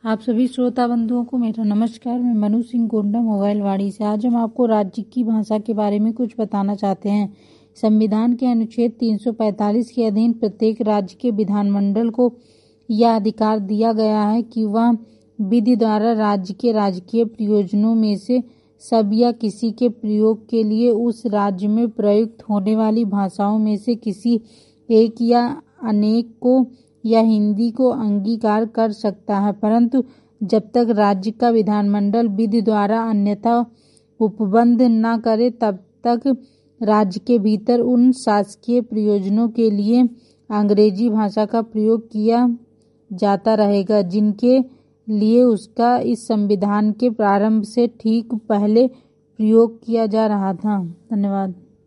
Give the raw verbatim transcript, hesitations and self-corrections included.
आप सभी श्रोता बंधुओं को मेरा नमस्कार। मैं मनु सिंह गोंडा मोबाइल वाड़ी से। आज हम आपको राज्य की भाषा के बारे में कुछ बताना चाहते हैं। संविधान के अनुच्छेद तीन सौ पैंतालीस के अधीन प्रत्येक राज्य के विधानमंडल को यह अधिकार दिया गया है कि वह विधि द्वारा राज्य के राजकीय प्रयोजनों में से सब या किसी के प्रयोग के लिए उस राज्य में प्रयुक्त होने वाली भाषाओं में से किसी एक या अनेक को या हिंदी को अंगीकार कर सकता है, परंतु जब तक राज्य का विधानमंडल विधि द्वारा अन्यथा उपबंध न करे तब तक राज्य के भीतर उन शासकीय प्रयोजनों के लिए अंग्रेजी भाषा का प्रयोग किया जाता रहेगा जिनके लिए उसका इस संविधान के प्रारंभ से ठीक पहले प्रयोग किया जा रहा था। धन्यवाद।